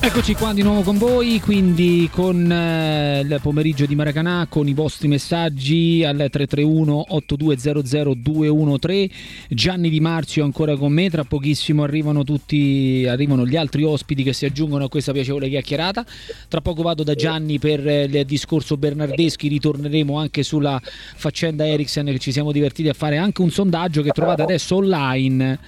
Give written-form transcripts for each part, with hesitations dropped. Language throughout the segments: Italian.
Eccoci qua di nuovo con voi, quindi con il pomeriggio di Maracanã, con i vostri messaggi al 331 8200 213. Gianni Di Marzio ancora con me, tra pochissimo arrivano gli altri ospiti che si aggiungono a questa piacevole chiacchierata. Tra poco vado da Gianni per il discorso Bernardeschi, ritorneremo anche sulla faccenda Eriksen, che ci siamo divertiti a fare anche un sondaggio che trovate adesso online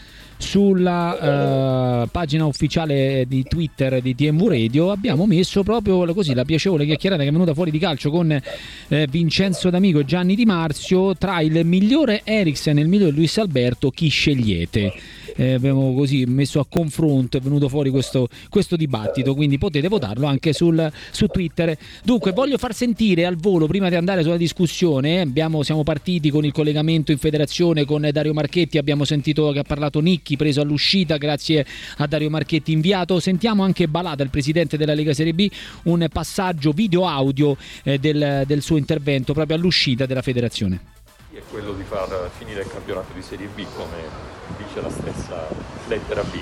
sulla pagina ufficiale di Twitter di TMV Radio. Abbiamo messo proprio così la piacevole chiacchierata che è venuta fuori di calcio con Vincenzo D'Amico e Gianni Di Marzio: tra il migliore Eriksen e il migliore Luis Alberto, chi scegliete? Abbiamo così messo a confronto, è venuto fuori questo dibattito, quindi potete votarlo anche su Twitter. Dunque voglio far sentire al volo, prima di andare sulla discussione, siamo partiti con il collegamento in federazione con Dario Marchetti, abbiamo sentito che ha parlato Nicchi, preso all'uscita grazie a Dario Marchetti inviato. Sentiamo anche Balata, il presidente della Lega Serie B, un passaggio video audio del suo intervento proprio all'uscita della federazione. È quello di far finire il campionato di Serie B, come dice la stessa lettera B,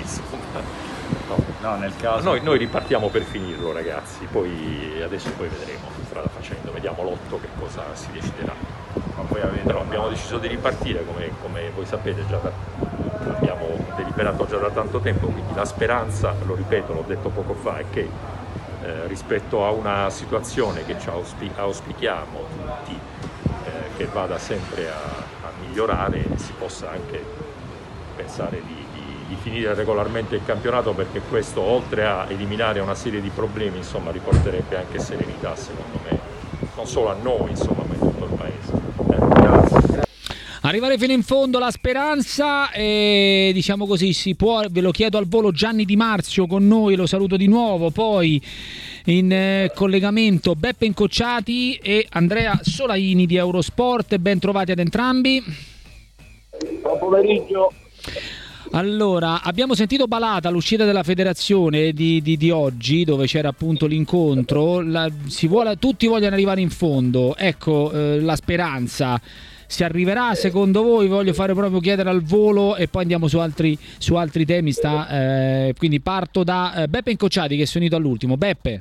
no, nel caso noi ripartiamo per finirlo, ragazzi, poi vedremo strada facendo, vediamo l'8 che cosa si deciderà. Ma poi abbiamo deciso di ripartire, come voi sapete, abbiamo deliberato già da tanto tempo, quindi la speranza, lo ripeto, l'ho detto poco fa, è che rispetto a una situazione che ci auspichiamo tutti, che vada sempre a migliorare, si possa anche pensare di finire regolarmente il campionato, perché questo, oltre a eliminare una serie di problemi, insomma, riporterebbe anche serenità, secondo me, non solo a noi, insomma, ma in tutto il paese. Grazie. Arrivare fino in fondo, la speranza, e diciamo così si può. Ve lo chiedo al volo, Gianni Di Marzio con noi, lo saluto di nuovo. Poi in collegamento Beppe Incocciati e Andrea Solaini di Eurosport. Ben trovati ad entrambi. Buon pomeriggio. Allora, abbiamo sentito Balata all'uscita della federazione di oggi, dove c'era appunto l'incontro. Tutti vogliono arrivare in fondo. Ecco, la speranza si arriverà secondo voi? Voglio fare proprio chiedere al volo e poi andiamo su altri temi. Quindi parto da Beppe Incocciati, che è unito all'ultimo. Beppe.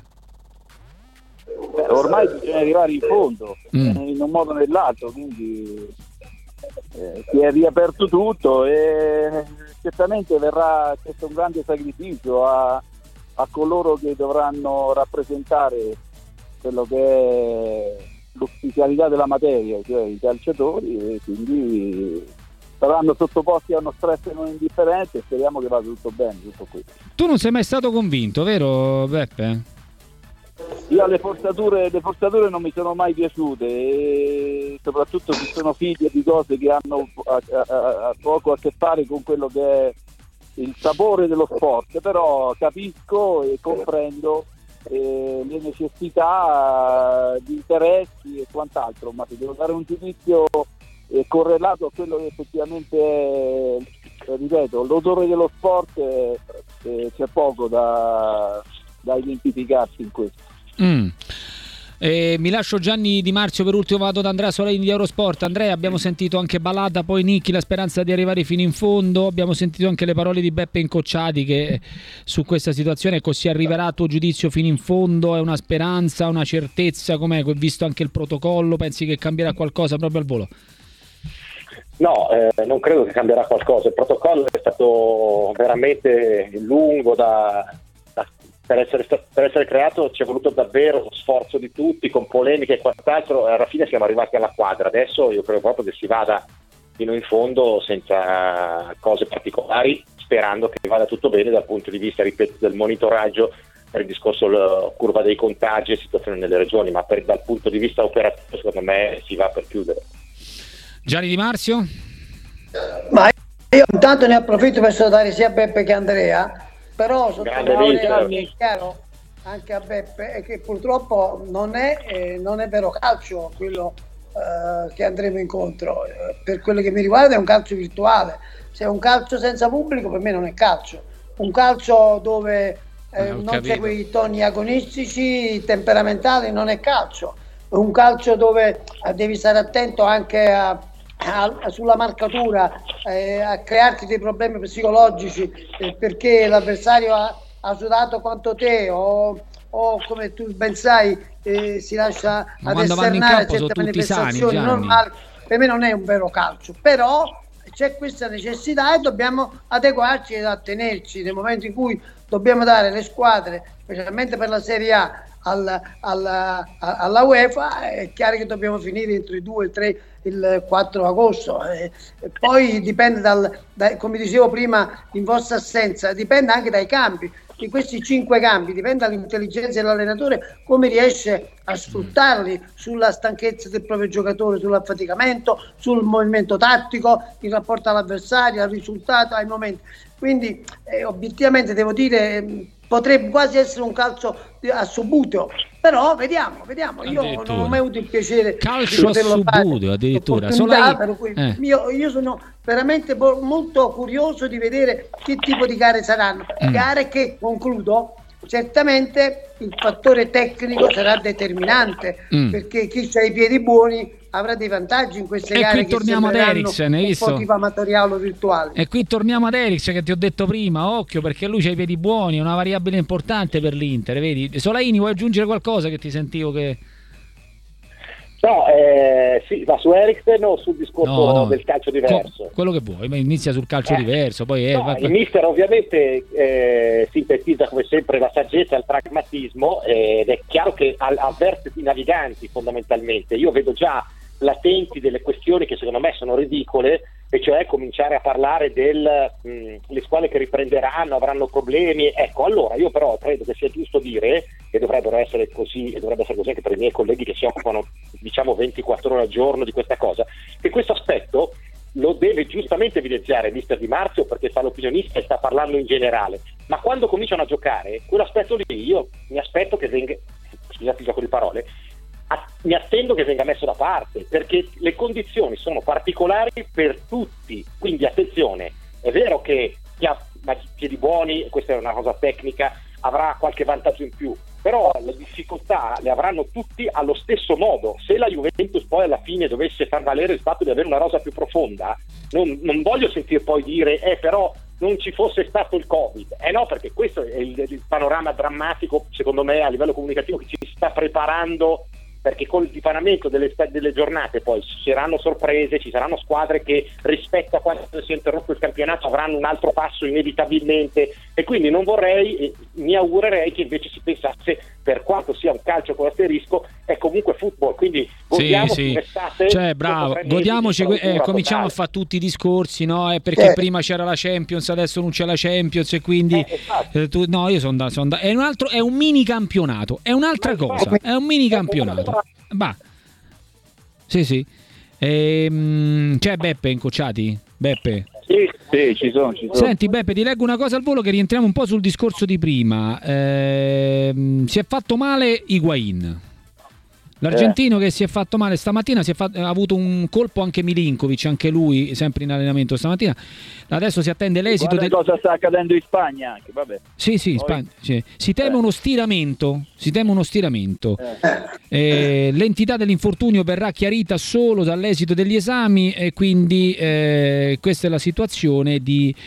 Ormai bisogna arrivare in fondo, in un modo o nell'altro, quindi si è riaperto tutto e certamente verrà chiesto un grande sacrificio a coloro che dovranno rappresentare quello che è l'ufficialità della materia, cioè i calciatori, e quindi saranno sottoposti a uno stress non indifferente e speriamo che vada tutto bene, tutto qui. Tu non sei mai stato convinto, vero Beppe? Io le forzature non mi sono mai piaciute, e soprattutto se sono figlie di cose che hanno poco a che fare con quello che è il sapore dello sport, però capisco e comprendo le necessità di interessi e quant'altro, ma se devo dare un giudizio correlato a quello che effettivamente è, ripeto, l'odore dello sport, c'è poco da identificarsi in questo. Mi lascio Gianni Di Marzio per ultimo, vado da Andrea Solaini di Eurosport. Andrea, abbiamo sentito anche Balata, poi Nicchi, la speranza di arrivare fino in fondo. Abbiamo sentito anche le parole di Beppe Incocciati che su questa situazione, si arriverà a tuo giudizio fino in fondo? È una speranza, una certezza? Com'è, visto anche il protocollo, pensi che cambierà qualcosa proprio al volo? No, non credo che cambierà qualcosa. Il protocollo è stato veramente lungo per essere creato, ci è voluto davvero lo sforzo di tutti, con polemiche e quant'altro, e alla fine siamo arrivati alla quadra. Adesso io credo proprio che si vada fino in fondo senza cose particolari, sperando che vada tutto bene dal punto di vista, ripeto, del monitoraggio per il discorso curva dei contagi e situazione nelle regioni, ma dal punto di vista operativo secondo me si va per chiudere. Gianni Di Marzio? Ma io intanto ne approfitto per salutare sia Beppe che Andrea, però è chiaro anche a Beppe è che purtroppo non è vero calcio quello che andremo incontro. Per quello che mi riguarda è un calcio virtuale. Se è un calcio senza pubblico, per me non è calcio. Un calcio dove non c'è quei toni agonistici, temperamentali, non è calcio. Un calcio dove devi stare attento anche sulla marcatura, a crearti dei problemi psicologici, perché l'avversario ha ha sudato quanto te o come tu ben sai si lascia ad esternare certe manifestazioni normali, per me non è un vero calcio, però c'è questa necessità e dobbiamo adeguarci ed attenerci nel momento in cui dobbiamo dare le squadre, specialmente per la Serie A, alla UEFA. È chiaro che dobbiamo finire entro il 2 e il 3 il 4 agosto, poi dipende come dicevo prima in vostra assenza, dipende anche dai cambi, di questi 5 cambi dipende dall'intelligenza dell'allenatore, come riesce a sfruttarli sulla stanchezza del proprio giocatore, sull'affaticamento, sul movimento tattico, in rapporto all'avversario, al risultato, ai momenti. Quindi obiettivamente devo dire potrebbe quasi essere un calcio a subbuglio, però vediamo. Io non ho mai avuto il piacere calcio di a subbuglio addirittura, per cui io sono veramente molto curioso di vedere che tipo di gare saranno, gare che, concludo, certamente il fattore tecnico sarà determinante, perché chi ha i piedi buoni avrà dei vantaggi in queste gare che torniamo ad Eriksen, un po' tipo amatoriale o virtuale. E qui torniamo ad Eriksen, che ti ho detto prima, occhio, perché lui c'ha i piedi buoni, è una variabile importante per l'Inter, vedi? Solaini, vuoi aggiungere qualcosa che ti sentivo che... No, sì, va su Eriksen o sul discorso del calcio diverso? Quello che vuoi, inizia sul calcio diverso, poi il mister ovviamente sintetizza come sempre la saggezza e il pragmatismo, ed è chiaro che avverte i naviganti fondamentalmente. Io vedo già latenti delle questioni che secondo me sono ridicole, e cioè cominciare a parlare le squadre che riprenderanno avranno problemi. Ecco, allora io però credo che sia giusto dire, e dovrebbe essere così anche per i miei colleghi che si occupano 24 ore al giorno di questa cosa, che questo aspetto lo deve giustamente evidenziare il mister Di Marzio, perché fa l'opinionista e sta parlando in generale, ma quando cominciano a giocare quell'aspetto lì io mi aspetto che venga, scusate il gioco di parole, mi attendo che venga messo da parte, perché le condizioni sono particolari per tutti. Quindi attenzione, è vero che chi ha piedi buoni, questa è una cosa tecnica, avrà qualche vantaggio in più, però le difficoltà le avranno tutti allo stesso modo. Se la Juventus poi alla fine dovesse far valere il fatto di avere una rosa più profonda, non voglio sentir poi dire però non ci fosse stato il Covid. No, perché questo è il panorama drammatico, secondo me, a livello comunicativo, che ci sta preparando, perché con il dipanamento delle giornate poi ci saranno sorprese, ci saranno squadre che rispetto a quando si è interrotto il campionato avranno un altro passo inevitabilmente, e quindi non vorrei, mi augurerei che invece si pensasse, per quanto sia un calcio con asterisco, è comunque football, quindi godiamoci l'estate, cioè bravo, godiamoci, cominciamo a fare tutti i discorsi, no? Perché prima c'era la Champions, adesso non c'è la Champions, e quindi io sono è un mini campionato, è un'altra cosa, è un mini campionato. Sì. C'è Beppe Incocciati? Beppe? Sì, ci sono. Senti Beppe, ti leggo una cosa al volo, che rientriamo un po' sul discorso di prima. Si è fatto male Higuain, l'argentino che si è fatto male stamattina, ha avuto un colpo anche Milinkovic, anche lui sempre in allenamento stamattina. Adesso si attende l'esito. Cosa sta accadendo in Spagna anche, vabbè. Sì, in Spagna, sì. Si teme uno stiramento. L'entità dell'infortunio verrà chiarita solo dall'esito degli esami, e quindi questa è la situazione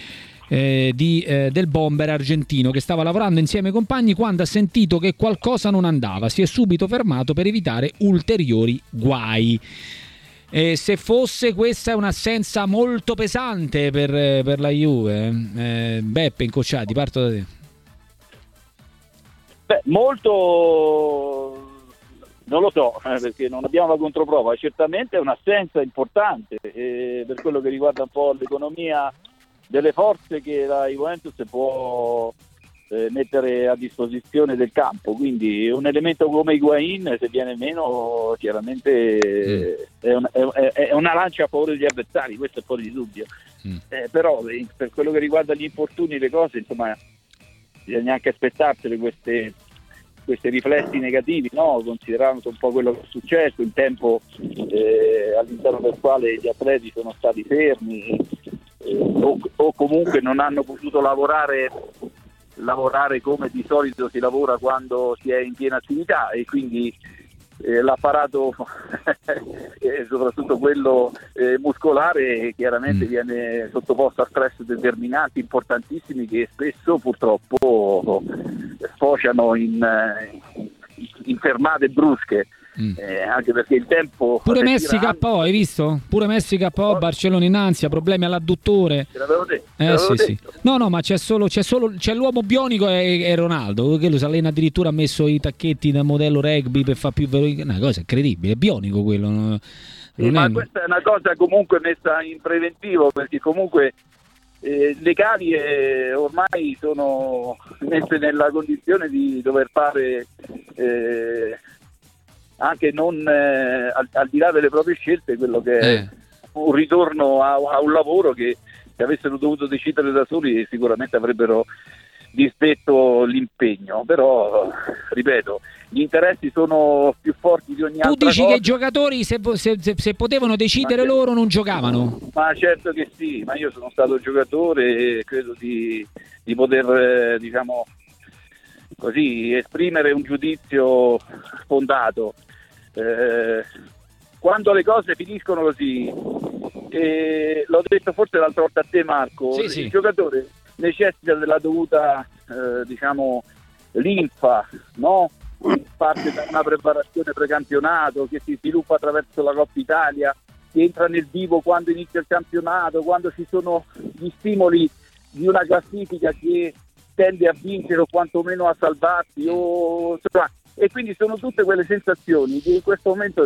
del bomber argentino, che stava lavorando insieme ai compagni quando ha sentito che qualcosa non andava. Si è subito fermato per evitare ulteriori guai. Se fosse questa è un'assenza molto pesante per la Juve, Beppe Incocciati, parto da te. Molto non lo so, perché non abbiamo la controprova. Certamente è un'assenza importante per quello che riguarda un po' l'economia delle forze che la Juventus può mettere a disposizione del campo, quindi un elemento come Higuain, se viene meno, chiaramente è una lancia a favore degli avversari, questo è fuori di dubbio. Però per quello che riguarda gli infortuni, le cose, insomma, bisogna anche aspettarsele questi riflessi negativi, no? Considerando un po' quello che è successo, il tempo all'interno del quale gli atleti sono stati fermi o comunque non hanno potuto lavorare come di solito si lavora quando si è in piena attività, e quindi l'apparato e soprattutto quello muscolare chiaramente viene sottoposto a stress determinanti importantissimi che spesso purtroppo sfociano in fermate brusche. Anche perché il tempo pure Messi KO, hai visto? Pure Messi KO, Barcellona in ansia, problemi all'adduttore. Te l'avevo detto. Sì. No, ma c'è l'uomo bionico e Ronaldo, che lo si allena, addirittura ha messo i tacchetti da modello rugby per far più veloce, una cosa incredibile, è bionico quello. Ma questa è una cosa comunque messa in preventivo, perché comunque le cavie ormai sono messe nella condizione di dover fare anche non al di là delle proprie scelte quello che è un ritorno a un lavoro che se avessero dovuto decidere da soli sicuramente avrebbero disdetto l'impegno, però ripeto, gli interessi sono più forti di ogni altra cosa. Tu dici che i giocatori se potevano decidere loro non giocavano? Ma certo che sì, ma io sono stato giocatore e credo di poter diciamo così esprimere un giudizio fondato. Quando le cose finiscono così, l'ho detto forse l'altra volta a te Marco, sì. Il giocatore necessita della dovuta diciamo linfa, no? Parte da una preparazione precampionato che si sviluppa attraverso la Coppa Italia, che entra nel vivo quando inizia il campionato, quando ci sono gli stimoli di una classifica che tende a vincere o quantomeno a salvarsi e quindi sono tutte quelle sensazioni che in questo momento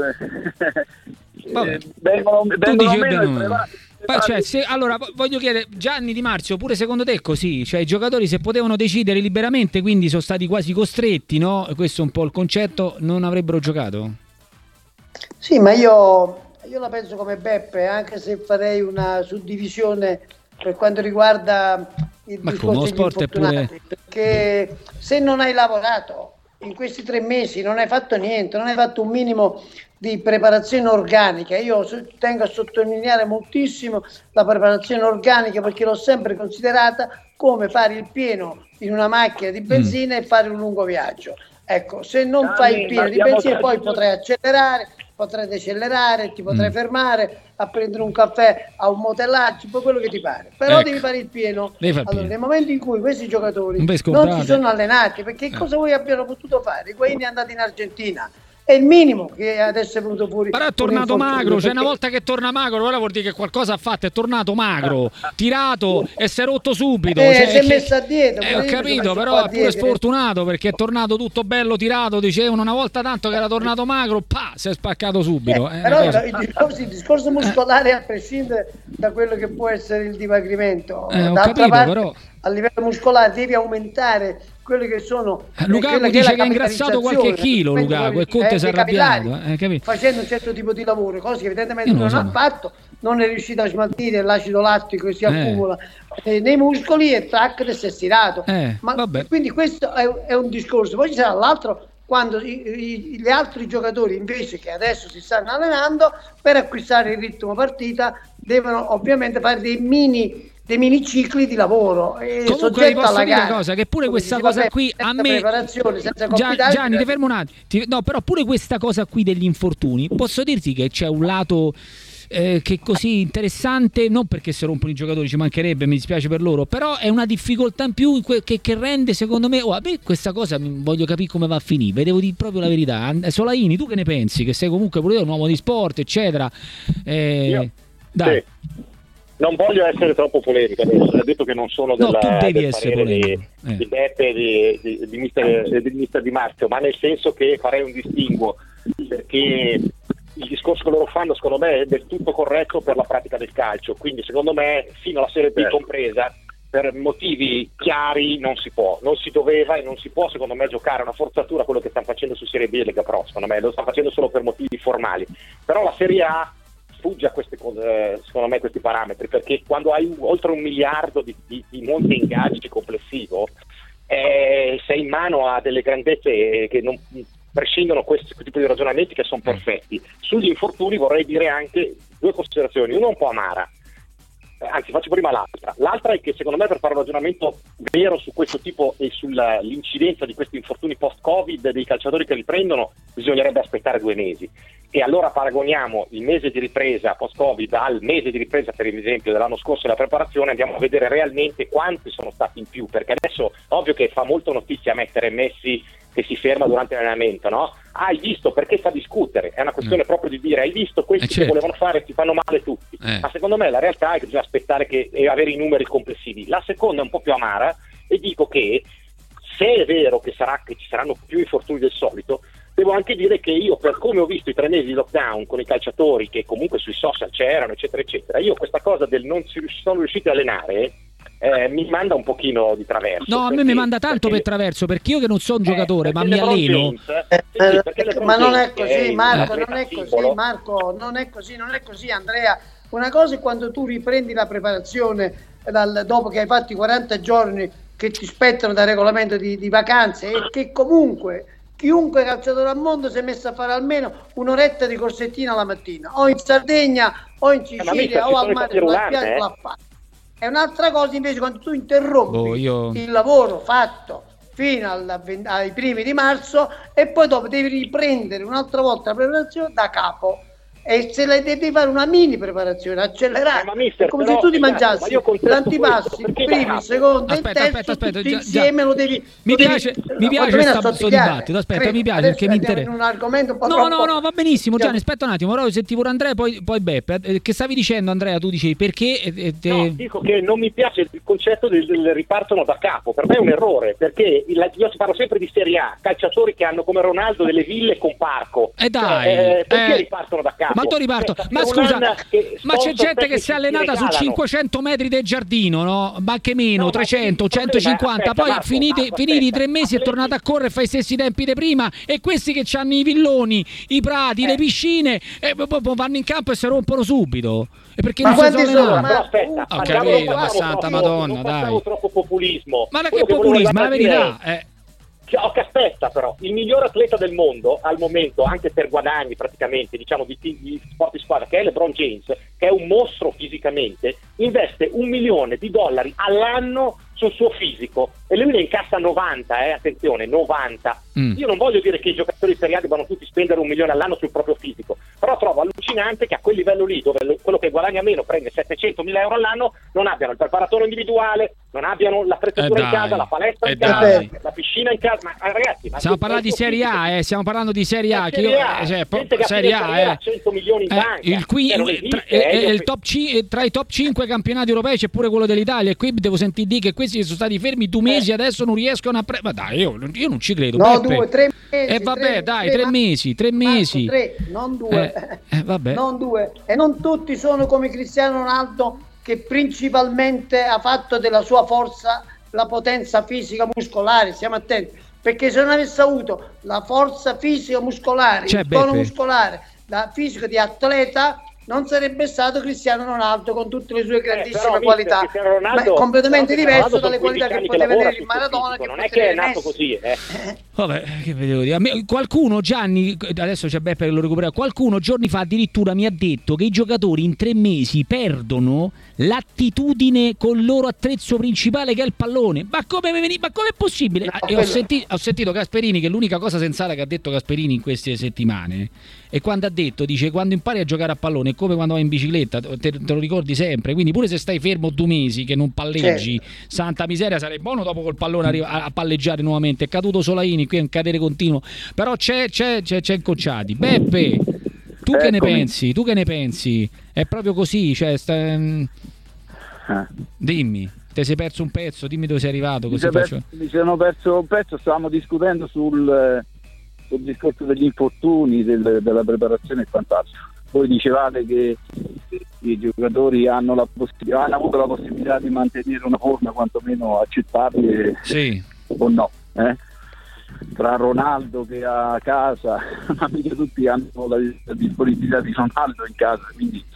vengono meno. Allora voglio chiedere, Gianni Di Marzio, pure secondo te è così? Cioè i giocatori se potevano decidere liberamente, quindi sono stati quasi costretti, no? Questo è un po' il concetto, non avrebbero giocato? Sì, ma io la penso come Beppe, anche se farei una suddivisione per quanto riguarda il discorso degli infortunati, perché se non hai lavorato in questi 3 mesi, non hai fatto niente, non hai fatto un minimo di preparazione organica. Io tengo a sottolineare moltissimo la preparazione organica, perché l'ho sempre considerata come fare il pieno in una macchina di benzina e fare un lungo viaggio. Ecco, se non fai il pieno di benzina poi potrai accelerare, potrai decelerare, ti potrai fermare a prendere un caffè a un motellaggio, poi quello che ti pare, però devi fare il pieno. Allora, nel momento in cui questi giocatori non si sono allenati, perché cosa voi abbiano potuto fare? Higuaín è andato in Argentina, è il minimo che adesso è venuto fuori. Però è tornato magro, cioè una volta che torna magro, ora vuol dire che qualcosa ha fatto, è tornato magro, tirato e si è rotto subito. Si è messo a dieta. Ho capito, però è pure sfortunato perché è tornato tutto bello tirato, dicevano una volta tanto che era tornato magro, si è spaccato subito. Però il discorso muscolare, a prescindere da quello che può essere il dimagrimento, d'altra parte, però a livello muscolare devi aumentare quelli che sono Lukaku dice che ha ingrassato qualche chilo, Lukaku, e Conte si è arrabbiato facendo un certo tipo di lavoro, cosa che evidentemente non ha fatto, non è riuscito a smaltire l'acido lattico che si accumula nei muscoli e tac, si è stirato. Quindi questo è un discorso. Poi ci sarà l'altro, quando gli altri giocatori invece che adesso si stanno allenando, per acquistare il ritmo partita devono ovviamente fare dei mini cicli di lavoro. Comunque vi posso dire una cosa, che pure questa cosa qui a me Gianni ti fermo un attimo, no, però pure questa cosa qui degli infortuni, posso dirti che c'è un lato che è così interessante, non perché se rompono i giocatori, ci mancherebbe, mi dispiace per loro, però è una difficoltà in più che rende, secondo me, a me questa cosa voglio capire come va a finire, devo dire proprio la verità. Solaini, tu che ne pensi? Che sei comunque pure un uomo di sport, eccetera. Dai. Sì. Non voglio essere troppo polemico adesso, ho detto che non sono del parere di Beppe di mister Di Marzio, ma nel senso che farei un distinguo, perché il discorso che loro fanno secondo me è del tutto corretto per la pratica del calcio, quindi secondo me fino alla Serie B compresa, per motivi chiari non si doveva e non si può secondo me giocare una forzatura quello che stanno facendo su Serie B e Lega Pro, secondo me lo stanno facendo solo per motivi formali, però la Serie A sfugge a queste cose, secondo me, questi parametri, perché quando hai oltre 1 miliardo di monte ingaggi complessivo, sei in mano a delle grandezze che non prescindono questo tipo di ragionamenti che sono perfetti. Sugli infortuni vorrei dire anche 2 considerazioni, una un po' amara, anzi faccio prima l'altra è che secondo me per fare un ragionamento vero su questo tipo e sull'incidenza di questi infortuni post-Covid Covid dei calciatori che riprendono bisognerebbe aspettare 2 mesi. E allora paragoniamo il mese di ripresa post-Covid al mese di ripresa, per esempio, dell'anno scorso, la preparazione, andiamo a vedere realmente quanti sono stati in più, perché adesso ovvio che fa molto notizia mettere Messi che si ferma durante l'allenamento, no? Hai visto, perché fa discutere, è una questione proprio di dire, hai visto questi che volevano fare, si fanno male tutti, ma secondo me la realtà è che bisogna aspettare e avere i numeri complessivi. La seconda è un po' più amara e dico che se è vero che ci saranno più infortuni del solito, devo anche dire che io, per come ho visto i 3 mesi di lockdown con i calciatori che comunque sui social c'erano, eccetera, eccetera, io questa cosa del non si sono riusciti a allenare mi manda un pochino di traverso. No, a me mi manda tanto per traverso, perché io che non sono un giocatore, ma mi alleno. Ma non è così, Marco, non è così, Marco, non è così, Andrea. Una cosa è quando tu riprendi la preparazione dopo che hai fatto i 40 giorni che ti spettano da regolamento di vacanze, e che comunque chiunque calciatore al mondo si è messo a fare almeno un'oretta di corsettina la mattina, o in Sardegna o in Sicilia o al mare sulla spiaggia l'ha fatto. È un'altra cosa invece quando tu interrompi il lavoro fatto fino ai primi di marzo e poi dopo devi riprendere un'altra volta la preparazione da capo, e se le devi fare una mini preparazione accelerata, come se tu ti mangiassi l'antipasti, primi, secondo e terzo tutti insieme. Lo devi mi piace questo dibattito. Aspetta, mi piace perché mi interessa un argomento un po' no, va benissimo Gianni, aspetta un attimo, però senti pure Andrea, poi Beppe. Che stavi dicendo, Andrea? Tu dicevi perché No, dico che non mi piace il concetto del ripartono da capo. Per me è un errore, perché io parlo sempre di Serie A, calciatori che hanno come Ronaldo delle ville con parco, perché ripartono da capo? Ma tu riparto, ma scusa, ma c'è gente che si è allenata su 500 metri del giardino, no? Ma anche meno, 300, 150, poi finiti i 3 mesi è tornato a correre e fa i stessi tempi di prima, e questi che hanno i villoni, i prati, le piscine, vanno in campo e si rompono subito. E perché non si sono allenati? Aspetta, ho capito, ma santa Madonna, dai. Troppo populismo. Ma che populismo, la verità Aspetta, però il miglior atleta del mondo al momento, anche per guadagni praticamente, diciamo di sport di squadra, che è LeBron James, che è un mostro fisicamente, investe $1 milione all'anno sul suo fisico, e lui ne incassa 90, attenzione, 90. Io non voglio dire che i giocatori di Serie A debbano tutti spendere $1 milione all'anno sul proprio fisico, però trovo allucinante che a quel livello lì, dove quello che guadagna meno prende 700.000 euro all'anno, non abbiano il preparatore individuale, non abbiano l'attrezzatura in casa, la palestra in casa, la piscina in casa. Ma ragazzi, stiamo parlando di Serie A, stiamo parlando di Serie A, Serie A, 100 milioni in banca. Tra i top 5 campionati europei c'è pure quello dell'Italia, e qui devo sentire dire che questi sono stati fermi 2 mesi, adesso non riescono a ma dai, io non ci credo. No, 2, 3 mesi. Vabbè, dai, 3 mesi, 3 mesi. 3, non 2. Vabbè. Non 2. E non tutti sono come Cristiano Ronaldo, che principalmente ha fatto della sua forza la potenza fisica muscolare. Stiamo attenti, perché se non avesse avuto la forza fisica muscolare, il tono muscolare, la fisica di atleta, non sarebbe stato Cristiano Ronaldo con tutte le sue grandissime qualità, ma è completamente diverso dalle qualità che poteva vedere in Maradona, che non è che è nato così. Vabbè, che vedevo dire. Qualcuno, Gianni, adesso c'è Beppe che lo recupera, qualcuno giorni fa addirittura mi ha detto che i giocatori in 3 mesi perdono l'attitudine col loro attrezzo principale, che è il pallone. Ma come è possibile? E ho sentito Gasperini, che l'unica cosa sensata che ha detto Gasperini in queste settimane, e quando ha detto, dice, quando impari a giocare a pallone è come quando vai in bicicletta, te lo ricordi sempre, quindi pure se stai fermo 2 mesi che non palleggi, santa miseria, sarei buono dopo col pallone a palleggiare nuovamente. È caduto Solaini, qui è un cadere continuo, però c'è Incocciati. Beppe, tu che ne pensi? È proprio così, cioè dimmi, ti sei perso un pezzo, dimmi dove sei arrivato, così mi sono perso un pezzo. Stavamo discutendo sul discorso degli infortuni, della preparazione e quant'altro. Voi dicevate che i giocatori hanno avuto la possibilità di mantenere una forma quantomeno accettabile, o no? Tra Ronaldo che a casa, ma mica tutti hanno la disponibilità di Ronaldo in casa, quindi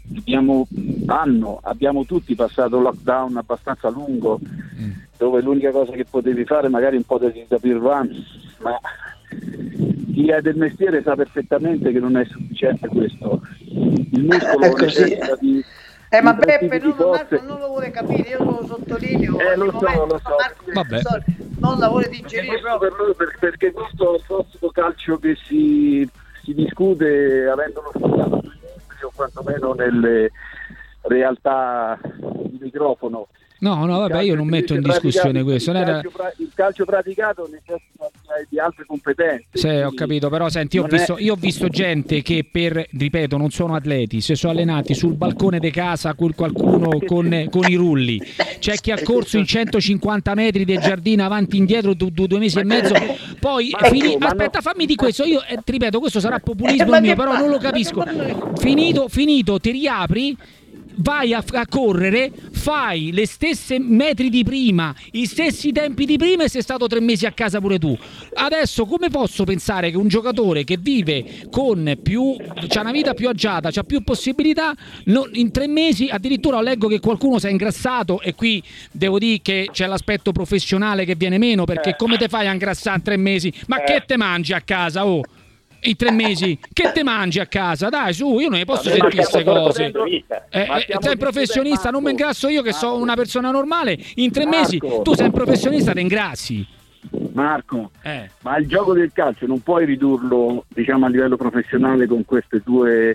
abbiamo tutti passato un lockdown abbastanza lungo, dove l'unica cosa che potevi fare magari un po' di tapirvan, ma chi è del mestiere sa perfettamente che non è sufficiente questo. Il muscolo necessita di ma Beppe Marco non lo vuole capire, io lo sottolineo. Lo so. Marco, non la vuole digerire proprio. Perché questo è il prossimo calcio che si discute, avendolo studiato sui libri o quantomeno nelle realtà di microfono. No, vabbè, io non metto in discussione questo. Il calcio praticato necessita di altre competenze. Sì, ho capito, però senti, io ho visto gente che ripeto, non sono atleti, si sono allenati sul balcone di casa con qualcuno con i rulli. C'è chi ha corso in 150 metri del giardino avanti e indietro 2 mesi e mezzo. Poi aspetta, fammi di questo. Io ti ripeto, questo sarà populismo mio, però non lo capisco. Finito, ti riapri. Vai a correre, fai le stesse metri di prima, i stessi tempi di prima e sei stato 3 mesi a casa pure tu. Adesso come posso pensare che un giocatore che vive c'ha una vita più agiata, c'ha più possibilità, in 3 mesi addirittura leggo che qualcuno si è ingrassato, e qui devo dire che c'è l'aspetto professionale che viene meno, perché come te fai a ingrassare in 3 mesi? Ma che te mangi a casa, oh? In 3 mesi che te mangi a casa? Dai, su, io non ne posso sentire queste cose. Sei un professionista, non mi ingrasso io che sono una persona normale. In 3 mesi tu sei un professionista, te ingrassi. Marco, ma il gioco del calcio non puoi ridurlo, diciamo, a livello professionale con questi due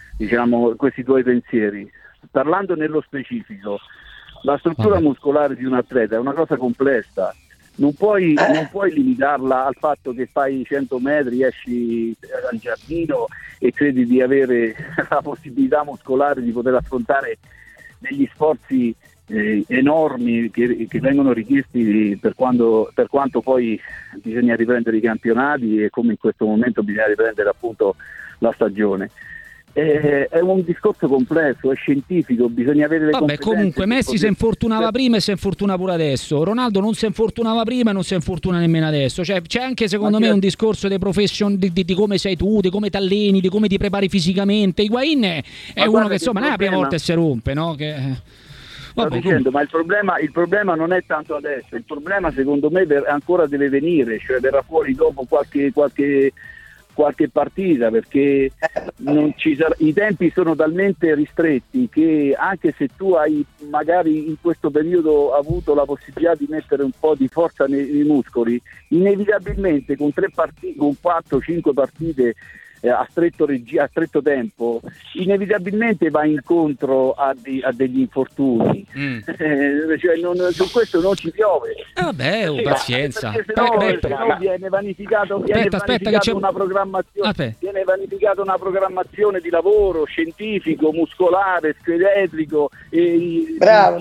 pensieri. Parlando nello specifico, la struttura muscolare di un atleta è una cosa complessa. Non puoi limitarla al fatto che fai 100 metri, esci dal giardino e credi di avere la possibilità muscolare di poter affrontare degli sforzi enormi che vengono richiesti per quanto poi bisogna riprendere i campionati e come in questo momento bisogna riprendere appunto la stagione. È un discorso complesso, è scientifico, bisogna avere le competenze. Comunque Messi si infortunava prima e si infortuna pure adesso. Ronaldo non si infortunava prima e non si infortuna nemmeno adesso. Cioè, c'è anche secondo me un discorso di di come sei tu, di come ti alleni, di come ti prepari fisicamente. Higuaín è uno che insomma non è la prima volta che si rompe, no? Ma il problema non è tanto adesso, il problema secondo me ancora deve venire, cioè verrà fuori dopo qualche partita, perché i tempi sono talmente ristretti che anche se tu hai magari in questo periodo avuto la possibilità di mettere un po' di forza nei muscoli, inevitabilmente con 4-5 partite a stretto tempo, inevitabilmente va incontro a degli infortuni. Cioè su questo non ci piove. Pazienza. Se no viene vanificato una programmazione. Viene vanificata una programmazione di lavoro scientifico, muscolare, scheletrico ma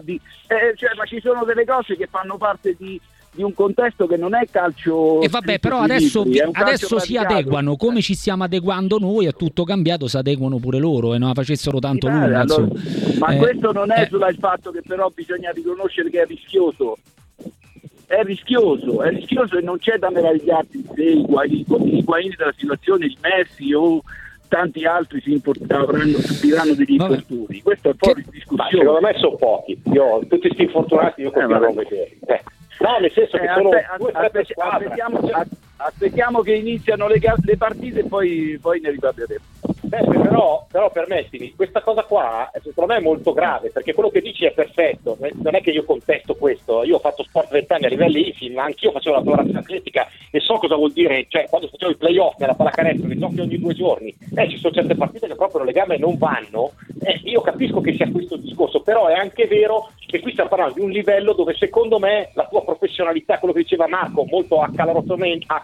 ci sono delle cose che fanno parte di un contesto che non è calcio. E però adesso si adeguano, come ci stiamo adeguando noi, è tutto cambiato, si adeguano pure loro e non la facessero tanto nulla. Ma questo non è il fatto che però bisogna riconoscere che è rischioso. È rischioso e non c'è da meravigliarsi se i Higuaín della situazione di Messi o tanti altri subiranno degli infortuni. Questo è fuori discussione. Secondo me sono pochi. Tutti questi infortunati io continuo a vedere. No, nel senso che sono aspettiamo che iniziano le partite e poi ne riparleremo. Però permettimi, questa cosa qua secondo me è molto grave, perché quello che dici è perfetto, non è che io contesto questo. Io ho fatto sport 20 anni a livelli infimi, ma anch'io facevo la lavorazione atletica e so cosa vuol dire, cioè quando facevo i playoff nella pallacanestro che giochi ogni 2 giorni, ci sono certe partite che proprio le gambe non vanno, io capisco che sia questo il discorso, però è anche vero che qui stiamo parlando di un livello dove secondo me la tua professionalità, quello che diceva Marco, molto caldo,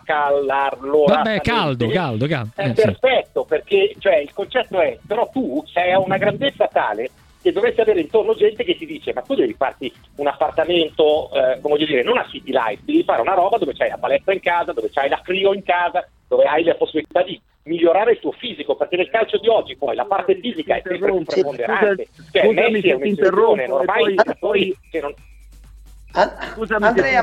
è perfetto, perché cioè il concetto è, però tu sei a una grandezza tale che dovresti avere intorno gente che ti dice: ma tu devi farti un appartamento, non a City Life, devi fare una roba dove c'hai la palestra in casa, dove c'hai la Clio in casa, dove hai la possibilità di migliorare il tuo fisico, perché nel calcio di oggi poi la parte fisica è sempre più preponderante. Messi è un'eccezione, ormai che non... Scusami, Andrea,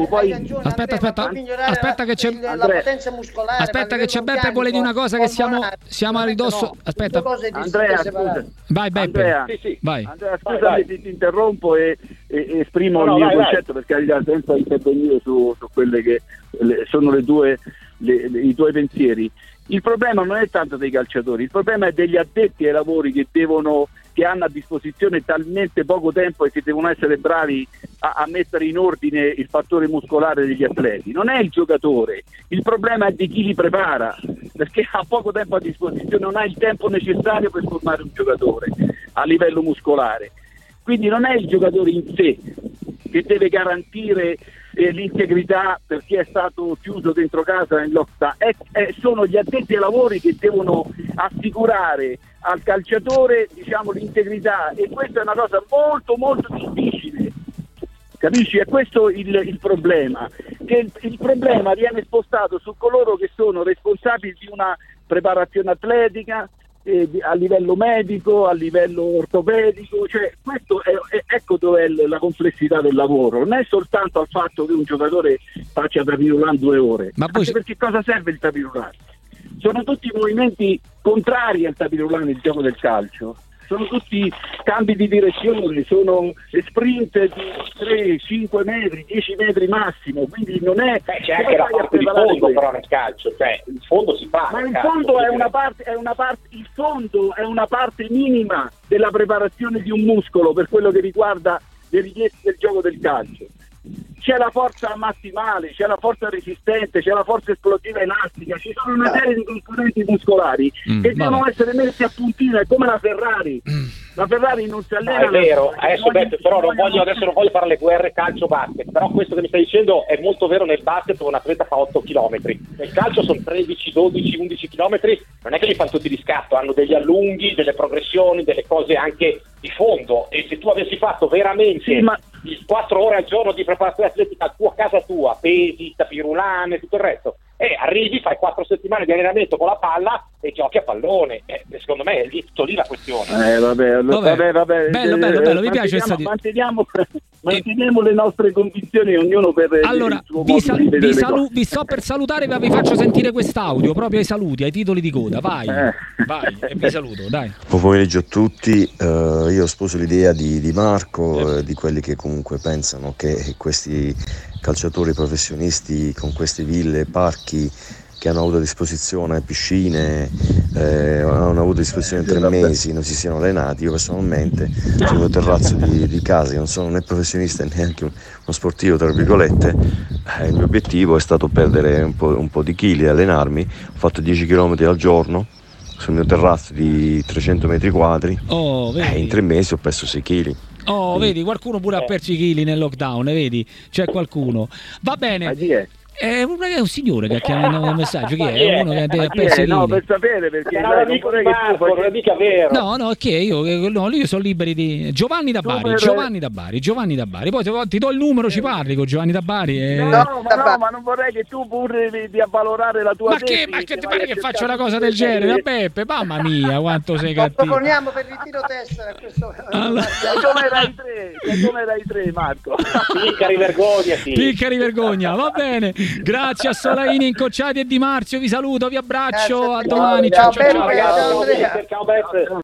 aspetta che c'è la potenza muscolare. Aspetta che c'è Beppe, vuole dire una cosa che siamo a ridosso. Aspetta. Andrea, vai Beppe. Andrea, vai. Andrea, scusami se ti interrompo e esprimo il mio concetto, per carità, senza intervenire su quelle che sono i tuoi pensieri. Il problema non è tanto dei calciatori, il problema è degli addetti ai lavori che hanno a disposizione talmente poco tempo e che devono essere bravi a mettere in ordine il fattore muscolare degli atleti. Non è il giocatore, il problema è di chi li prepara, perché ha poco tempo a disposizione, non ha il tempo necessario per formare un giocatore a livello muscolare. Quindi non è il giocatore in sé che deve garantire l'integrità per chi è stato chiuso dentro casa in lockdown, sono gli addetti ai lavori che devono assicurare al calciatore, diciamo, l'integrità, e questa è una cosa molto molto difficile, capisci? È questo il problema, che il problema viene spostato su coloro che sono responsabili di una preparazione atletica, a livello medico, a livello ortopedico, cioè questo ecco dov'è la complessità del lavoro, non è soltanto al fatto che un giocatore faccia tapirulan 2 ore, ma poi perché cosa serve il tapirulan? Sono tutti movimenti contrari al tapirulan nel gioco del calcio, sono tutti cambi di direzione, sono sprint di 3, 5 metri, 10 metri massimo, quindi non è... c'è anche la parte di fondo però nel calcio, cioè il fondo si fa. Ma il fondo è una parte, il fondo è una parte minima della preparazione di un muscolo per quello che riguarda le richieste del gioco del calcio. C'è la forza massimale, c'è la forza resistente, c'è la forza esplosiva elastica, ci sono una serie di componenti muscolari che devono essere messi a puntino, è come la Ferrari. La Ferrari non si allena. È vero, adesso non voglio fare le guerre calcio-basket, però questo che mi stai dicendo è molto vero nel basket, dove un atleta fa 8 km. Nel calcio sono 13, 12, 11 km, non è che li fanno tutti di scatto, hanno degli allunghi, delle progressioni, delle cose anche di fondo, e se tu avessi fatto veramente 4 ore al giorno di preparazione atletica a casa tua, pesi, tapirulane, tutto il resto, e arrivi, fai 4 settimane di allenamento con la palla e giochi a pallone, secondo me è lì, tutto lì la questione. Vabbè. Bello, mi piace questa manteniamo le nostre convinzioni, ognuno per allora, il suo modo vi sto per salutare, ma vi faccio sentire quest'audio proprio ai saluti, ai titoli di coda. Vai e vi saluto, dai. Buon pomeriggio a tutti. Io sposo l'idea di Marco, di quelli che comunque pensano che questi calciatori professionisti con queste ville, parchi che hanno avuto a disposizione, piscine, hanno avuto a disposizione 3 mesi, non si siano allenati. Io personalmente sul mio terrazzo di casa, che non sono né professionista né neanche uno sportivo tra virgolette, il mio obiettivo è stato perdere un po' di chili e allenarmi. Ho fatto 10 km al giorno sul mio terrazzo di 300 metri quadri, in 3 mesi ho perso 6 kg. Vedi, qualcuno pure ha perso i chili nel lockdown, vedi? C'è qualcuno. Va bene. È un signore che ha chiamato un messaggio. Chi è? Uno che ha perso i chili. No, per sapere, perché non è mica vero. No, che io sono liberi di Giovanni da Bari. Poi se ti do il numero ci parli con Giovanni da Bari. No, ma non vorrei che tu pure di avvalorare la tua tesi. Ma che ti pare che faccio una cosa del genere? Beppe, mamma mia, quanto sei cattivo. Proponiamo per ritiro tessera questo. Come Rai 3, Marco. Picca rivergogna, va bene. Grazie a Solaini, Incocciati e Di Marzio, vi saluto, vi abbraccio, a domani, ciao. Ciao,